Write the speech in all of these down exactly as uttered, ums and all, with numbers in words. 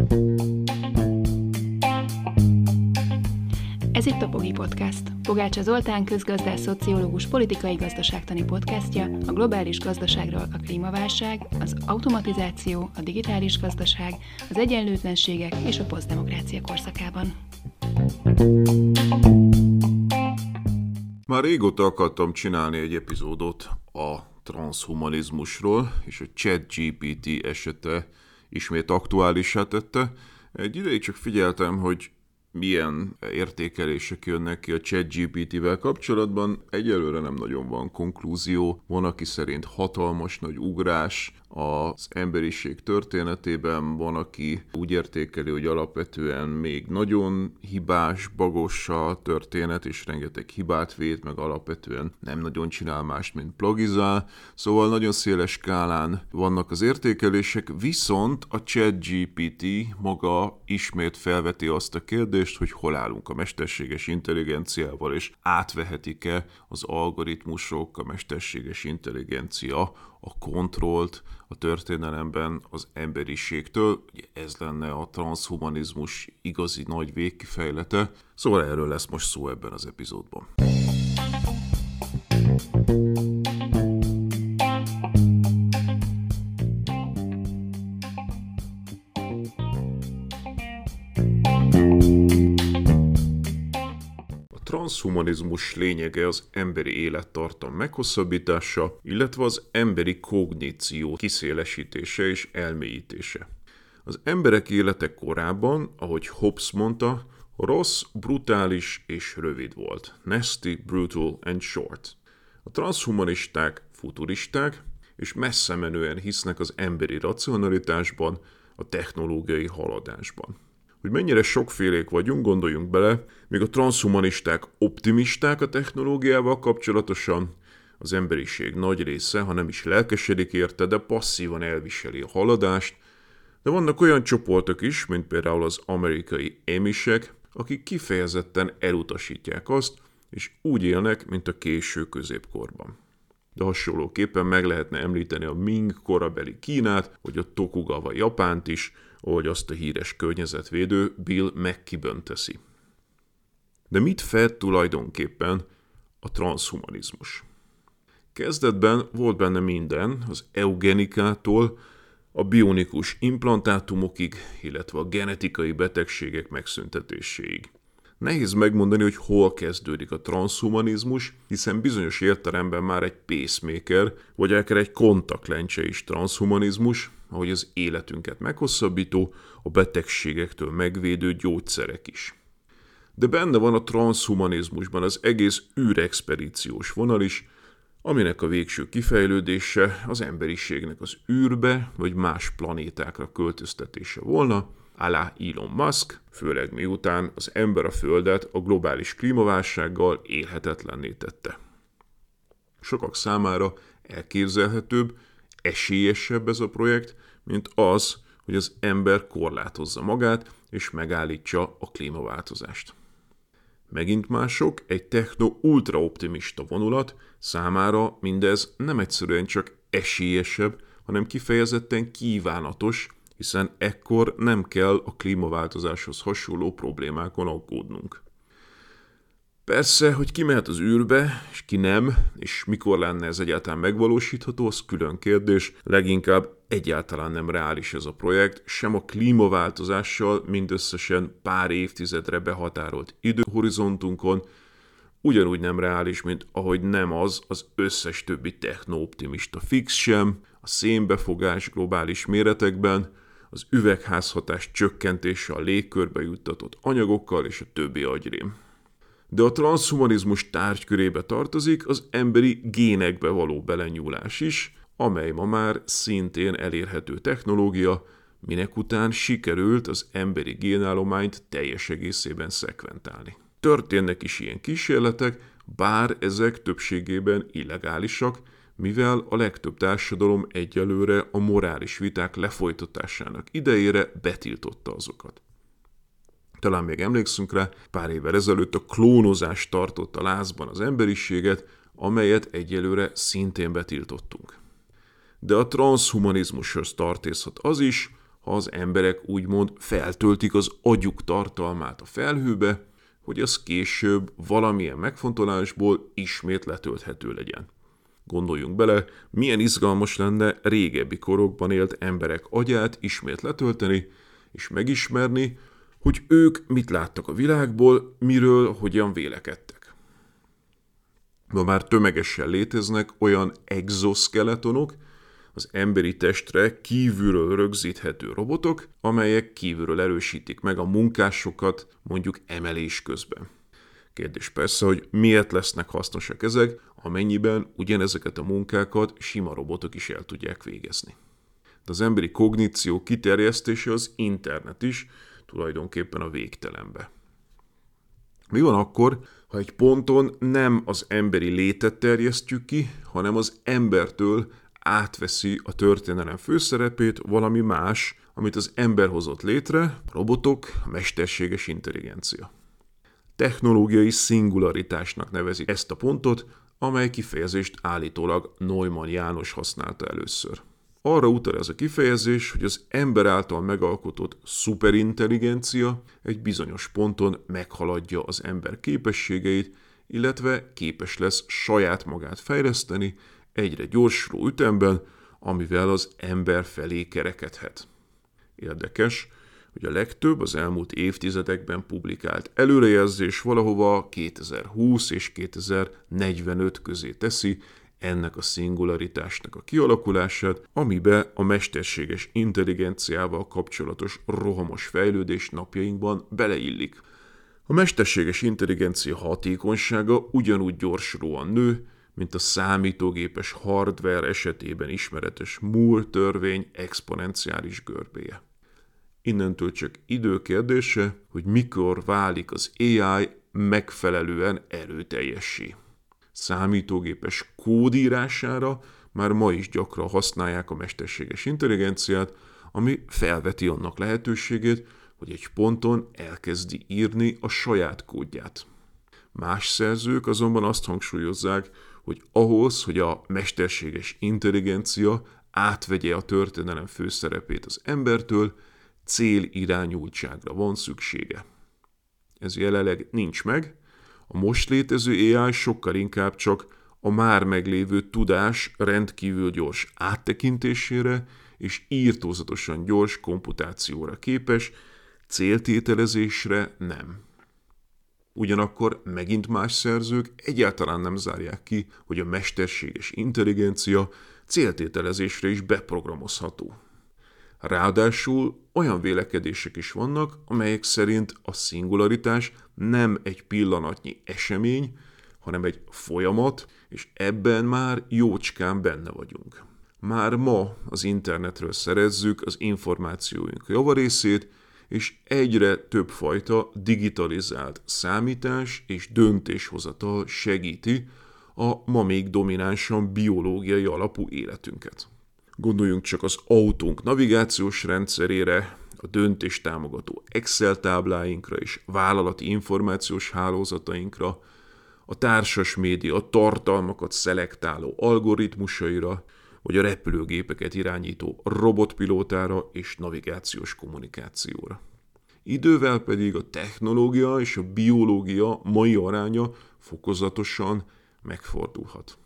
Ez itt a Pogi Podcast. Pogácsa Zoltán közgazdász, szociológus, politikai gazdaságtani podcastja a globális gazdaságról a klímaválság, az automatizáció, a digitális gazdaság, az egyenlőtlenségek és a posztdemokrácia korszakában. Már régóta akartam csinálni egy epizódot a transzhumanizmusról, és a ChatGPT esete ismét aktuálissá tette. Egy ideig csak figyeltem, hogy milyen értékelések jönnek ki a ChatGPT-vel kapcsolatban. Egyelőre nem nagyon van konklúzió. Van, aki szerint hatalmas nagy ugrás az emberiség történetében, van, aki úgy értékeli, hogy alapvetően még nagyon hibás, bagos a történet, és rengeteg hibát véd, meg alapvetően nem nagyon csinál mást, mint plagizál. Szóval nagyon széles skálán vannak az értékelések, viszont a ChatGPT maga ismét felveti azt a kérdést, hogy hol állunk a mesterséges intelligenciával, és átvehetik-e az algoritmusok, a mesterséges intelligencia a kontrollt a történelemben az emberiségtől. Ugye ez lenne a transzhumanizmus igazi nagy végkifejlete. Szóval erről lesz most szó ebben az epizódban. A transzhumanizmus lényege az emberi élettartam meghosszabbítása, illetve az emberi kogníció kiszélesítése és elmélyítése. Az emberek élete korábban, ahogy Hobbes mondta, rossz, brutális és rövid volt. Nasty, brutal and short. A transzhumanisták futuristák, és messze menően hisznek az emberi racionalitásban, a technológiai haladásban. Hogy mennyire sokfélék vagyunk, gondoljunk bele, míg a transzhumanisták optimisták a technológiával kapcsolatosan, az emberiség nagy része, ha nem is lelkesedik érte, de passzívan elviseli a haladást, de vannak olyan csoportok is, mint például az amerikai emisek, akik kifejezetten elutasítják azt, és úgy élnek, mint a késő középkorban. De hasonlóképpen meg lehetne említeni a Ming korabeli Kínát, vagy a Tokugawa Japánt is, ahogy azt a híres környezetvédő Bill McKibben teszi. De mit fed tulajdonképpen a transzhumanizmus? Kezdetben volt benne minden, az eugenikától a bionikus implantátumokig, illetve a genetikai betegségek megszüntetéséig. Nehéz megmondani, hogy hol kezdődik a transzhumanizmus, hiszen bizonyos értelemben már egy pacemaker, vagy akár egy kontaktlencse is transzhumanizmus, ahogy az életünket meghosszabbító, a betegségektől megvédő gyógyszerek is. De benne van a transzhumanizmusban az egész űrexpedíciós vonal is, aminek a végső kifejlődése az emberiségnek az űrbe vagy más planétákra költöztetése volna, à la Elon Musk, főleg miután az ember a Földet a globális klímaválsággal élhetetlenné tette. Sokak számára elképzelhetőbb, esélyesebb ez a projekt, mint az, hogy az ember korlátozza magát és megállítsa a klímaváltozást. Megint mások, egy techno-ultra-optimista vonulat számára mindez nem egyszerűen csak esélyesebb, hanem kifejezetten kívánatos, hiszen ekkor nem kell a klímaváltozáshoz hasonló problémákon aggódnunk. Persze, hogy ki mehet az űrbe, és ki nem, és mikor lenne ez egyáltalán megvalósítható, az külön kérdés. Leginkább egyáltalán nem reális ez a projekt, sem a klímaváltozással mindösszesen pár évtizedre behatárolt időhorizontunkon, ugyanúgy nem reális, mint ahogy nem az az összes többi techno-optimista fix sem, a szénbefogás globális méretekben, az üvegházhatás csökkentése a légkörbe juttatott anyagokkal és a többi agyrém. De a transzhumanizmus tárgykörébe tartozik az emberi génekbe való belenyúlás is, amely ma már szintén elérhető technológia, minek után sikerült az emberi génállományt teljes egészében szekventálni. Történnek is ilyen kísérletek, bár ezek többségében illegálisak, mivel a legtöbb társadalom egyelőre a morális viták lefolytatásának idejére betiltotta azokat. Talán még emlékszünk rá, pár évvel ezelőtt a klónozás tartotta lázban az emberiséget, amelyet egyelőre szintén betiltottunk. De a transzhumanizmushoz tartozhat az is, ha az emberek úgymond feltöltik az agyuk tartalmát a felhőbe, hogy az később valamilyen megfontolásból ismét letölthető legyen. Gondoljunk bele, milyen izgalmas lenne régebbi korokban élt emberek agyát ismét letölteni, és megismerni, hogy ők mit láttak a világból, miről, hogyan vélekedtek. Ma már tömegesen léteznek olyan exoskeletonok, az emberi testre kívülről rögzíthető robotok, amelyek kívülről erősítik meg a munkásokat, mondjuk emelés közben. Kérdés persze, hogy miért lesznek hasznosak ezek, amennyiben ugyanezeket a munkákat sima robotok is el tudják végezni. De az emberi kogníció kiterjesztése az internet is, tulajdonképpen a végtelenbe. Mi van akkor, ha egy ponton nem az emberi létet terjesztjük ki, hanem az embertől átveszi a történelem főszerepét valami más, amit az ember hozott létre, a robotok, a mesterséges intelligencia. Technológiai szingularitásnak nevezik ezt a pontot, amely kifejezést állítólag Neumann János használta először. Arra utal ez a kifejezés, hogy az ember által megalkotott szuperintelligencia egy bizonyos ponton meghaladja az ember képességeit, illetve képes lesz saját magát fejleszteni egyre gyorsuló ütemben, amivel az ember felé kerekedhet. Érdekes, hogy a legtöbb az elmúlt évtizedekben publikált előrejelzés valahova kétezer-húsz és kétezer-negyvenöt közé teszi ennek a szingularitásnak a kialakulását, amibe a mesterséges intelligenciával kapcsolatos rohamos fejlődés napjainkban beleillik. A mesterséges intelligencia hatékonysága ugyanúgy gyorsulóan nő, mint a számítógépes hardware esetében ismeretes Moore törvény exponenciális görbéje. Innentől csak idő kérdése, hogy mikor válik az á i megfelelően erőteljessé. Számítógépes kódírására már ma is gyakran használják a mesterséges intelligenciát, ami felveti annak lehetőségét, hogy egy ponton elkezdi írni a saját kódját. Más szerzők azonban azt hangsúlyozzák, hogy ahhoz, hogy a mesterséges intelligencia átvegye a történelem főszerepét az embertől, célirányultságra van szüksége. Ez jelenleg nincs meg, a most létező á i sokkal inkább csak a már meglévő tudás rendkívül gyors áttekintésére és írtózatosan gyors komputációra képes, céltételezésre nem. Ugyanakkor megint más szerzők egyáltalán nem zárják ki, hogy a mesterséges intelligencia céltételezésre is beprogramozható. Ráadásul olyan vélekedések is vannak, amelyek szerint a szingularitás nem egy pillanatnyi esemény, hanem egy folyamat, és ebben már jócskán benne vagyunk. Már ma az internetről szerezzük az információink javarészét, és egyre többfajta digitalizált számítás és döntéshozatal segíti a ma még dominánsan biológiai alapú életünket. Gondoljunk csak az autónk navigációs rendszerére, a döntés támogató Excel tábláinkra és vállalati információs hálózatainkra, a társas média tartalmakat szelektáló algoritmusaira, vagy a repülőgépeket irányító robotpilótára és navigációs kommunikációra. Idővel pedig a technológia és a biológia mai aránya fokozatosan megfordulhat.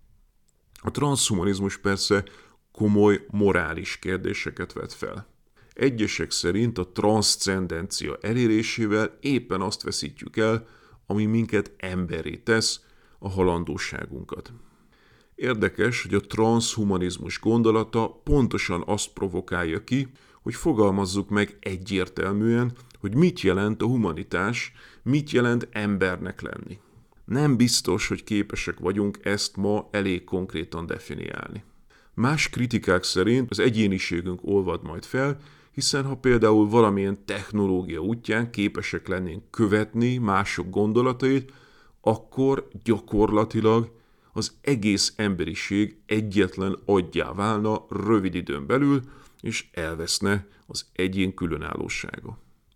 A transzhumanizmus persze komoly morális kérdéseket vet fel. Egyesek szerint a transzcendencia elérésével éppen azt veszítjük el, ami minket emberré tesz, a halandóságunkat. Érdekes, hogy a transzhumanizmus gondolata pontosan azt provokálja ki, hogy fogalmazzuk meg egyértelműen, hogy mit jelent a humanitás, mit jelent embernek lenni. Nem biztos, hogy képesek vagyunk ezt ma elég konkrétan definiálni. Más kritikák szerint az egyéniségünk olvad majd fel, hiszen ha például valamilyen technológia útján képesek lennénk követni mások gondolatait, akkor gyakorlatilag az egész emberiség egyetlen aggyá válna rövid időn belül, és elveszne az egyén különállósága.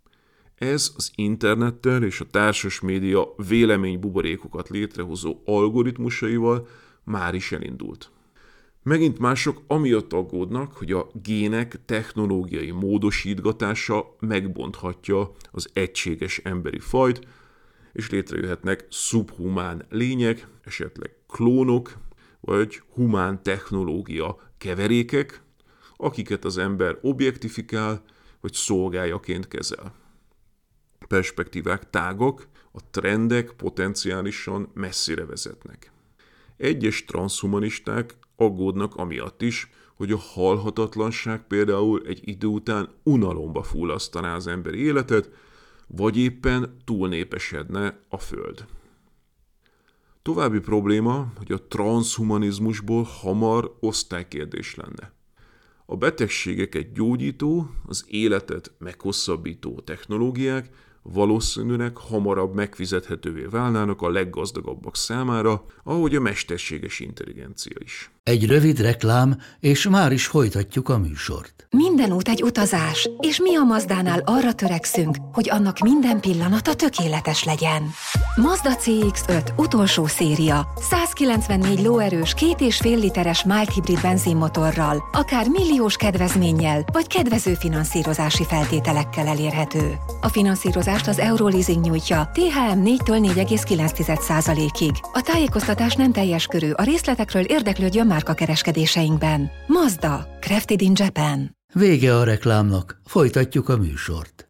Ez az internettel és a társas média véleménybuborékokat létrehozó algoritmusaival már is elindult. Megint mások amiatt aggódnak, hogy a gének technológiai módosítgatása megbonthatja az egységes emberi fajt, és létrejöhetnek szubhumán lények, esetleg klónok, vagy humán technológia keverékek, akiket az ember objektifikál, vagy szolgájaként kezel. A perspektívák tágak, a trendek potenciálisan messzire vezetnek. Egyes transzhumanisták aggódnak amiatt is, hogy a halhatatlanság például egy idő után unalomba fullasztaná az emberi életet, vagy éppen túlnépesedne a Föld. További probléma, hogy a transzhumanizmusból hamar osztálykérdés lenne. A betegségeket gyógyító, az életet meghosszabbító technológiák valószínűleg hamarabb megfizethetővé válnának a leggazdagabbak számára, ahogy a mesterséges intelligencia is. Egy rövid reklám, és már is folytatjuk a műsort. Minden út egy utazás, és mi a Mazdánál arra törekszünk, hogy annak minden pillanata tökéletes legyen. Mazda cé iksz öt utolsó széria, százkilencvennégy lóerős, két és fél literes mild hibrid benzinmotorral, akár milliós kedvezménnyel, vagy kedvező finanszírozási feltételekkel elérhető. A finanszírozást az Euroleasing nyújtja té há em négytől négy egész kilenc százalékig. A tájékoztatás nem teljes körű, a részletekről érdeklődjön márkakereskedéseinkben. Mazda, crafted in Japan. Vége a reklámnak, folytatjuk a műsort.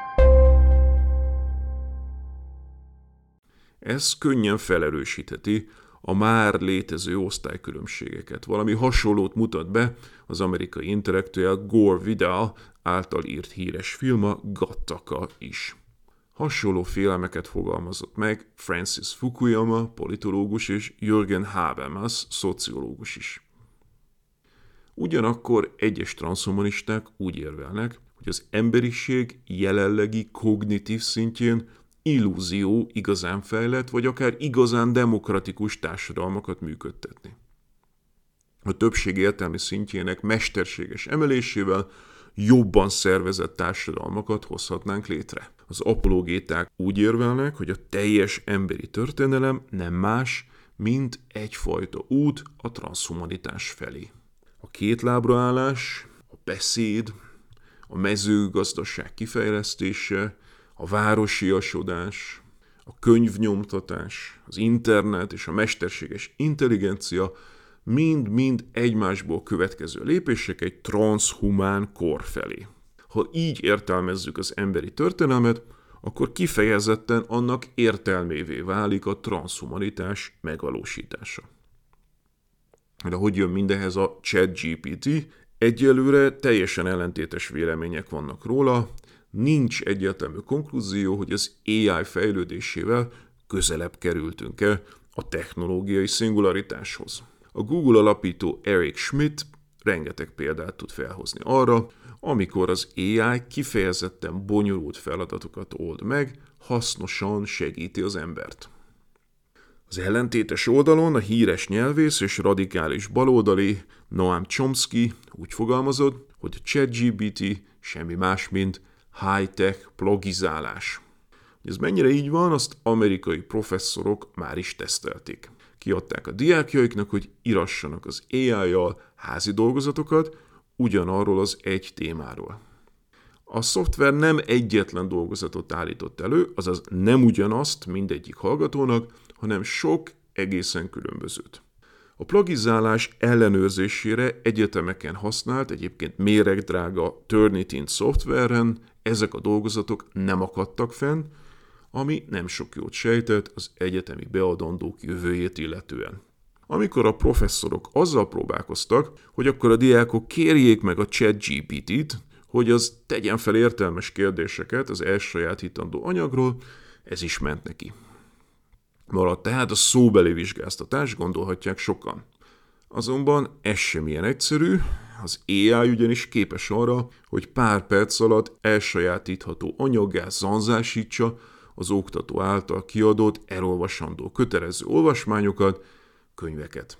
Ez könnyen felerősítheti a már létező osztálykülönbségeket. Valami hasonlót mutat be az amerikai intellektuál Gore Vidal által írt híres film, a Gattaca is. Hasonló félelmeket fogalmazott meg Francis Fukuyama, politológus, és Jürgen Habermas, szociológus is. Ugyanakkor egyes transzhumanisták úgy érvelnek, hogy az emberiség jelenlegi kognitív szintjén illúzió igazán fejlett, vagy akár igazán demokratikus társadalmakat működtetni. A többség értelmi szintjének mesterséges emelésével jobban szervezett társadalmakat hozhatnánk létre. Az apologéták úgy érvelnek, hogy a teljes emberi történelem nem más, mint egyfajta út a transzhumanitás felé. A kétlábra állás, a beszéd, a mezőgazdaság kifejlesztése, a városiasodás, a könyvnyomtatás, az internet és a mesterséges intelligencia mind-mind egymásból következő lépések egy transzhumán kor felé. Ha így értelmezzük az emberi történelmet, akkor kifejezetten annak értelmévé válik a transzhumanitás megvalósítása. De hogy jön mindehez a ChatGPT? Egyelőre teljesen ellentétes vélemények vannak róla, nincs egyértelmű konklúzió, hogy az á i fejlődésével közelebb kerültünk-e a technológiai szingularitáshoz. A Google alapító Eric Schmidt rengeteg példát tud felhozni arra, amikor az á i kifejezetten bonyolult feladatokat old meg, hasznosan segíti az embert. Az ellentétes oldalon a híres nyelvész és radikális baloldali Noam Chomsky úgy fogalmazott, hogy a ChatGPT semmi más, mint high-tech plagizálás. Hogy ez mennyire így van, azt amerikai professzorok már is tesztelték. Kiadták a diákjaiknak, hogy írassanak az á i-jal házi dolgozatokat ugyanarról az egy témáról. A szoftver nem egyetlen dolgozatot állított elő, azaz nem ugyanazt mindegyik hallgatónak, hanem sok egészen különbözőt. A plagizálás ellenőrzésére egyetemeken használt, egyébként méregdrága Turnitin szoftveren ezek a dolgozatok nem akadtak fenn, ami nem sok jót sejtett az egyetemi beadandók jövőjét illetően. Amikor a professzorok azzal próbálkoztak, hogy akkor a diákok kérjék meg a ChatGPT-t, hogy az tegyen fel értelmes kérdéseket az elsajátítandó anyagról, ez is ment neki. Maradt tehát a szóbeli vizsgáztatás, gondolhatják sokan. Azonban ez sem ilyen egyszerű, az á i ugyanis képes arra, hogy pár perc alatt elsajátítható anyaggá zanzásítsa az oktató által kiadott, elolvasandó kötelező olvasmányokat, könyveket.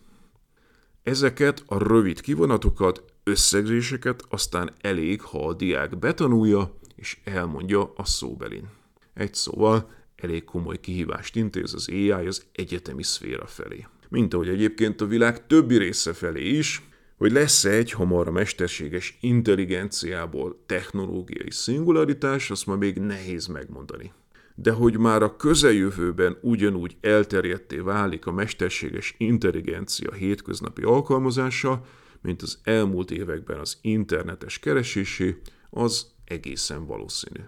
Ezeket a rövid kivonatokat, összegzéseket aztán elég, ha a diák betanulja és elmondja a szóbelin. Egy szóval elég komoly kihívást intéz az á i az egyetemi szféra felé. Mint ahogy egyébként a világ többi része felé is, Hogy lesz-e egyhamar a mesterséges intelligenciából technológiai szingularitás, azt ma még nehéz megmondani. De hogy már a közeljövőben ugyanúgy elterjedté válik a mesterséges intelligencia hétköznapi alkalmazása, mint az elmúlt években az internetes keresésé, az egészen valószínű.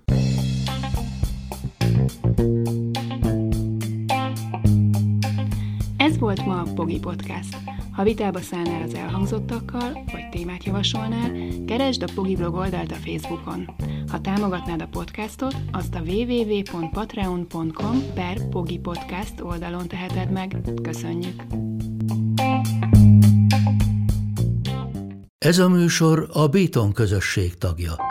Ez volt ma a Pogi Podcast. Ha vitába szállnál az elhangzottakkal, vagy témát javasolnál, keresd a Pogi blog oldalt a Facebookon. Ha támogatnád a podcastot, azt a www.patreon.com per Pogi Podcast oldalon teheted meg. Köszönjük! Ez a műsor a Béton közösség tagja.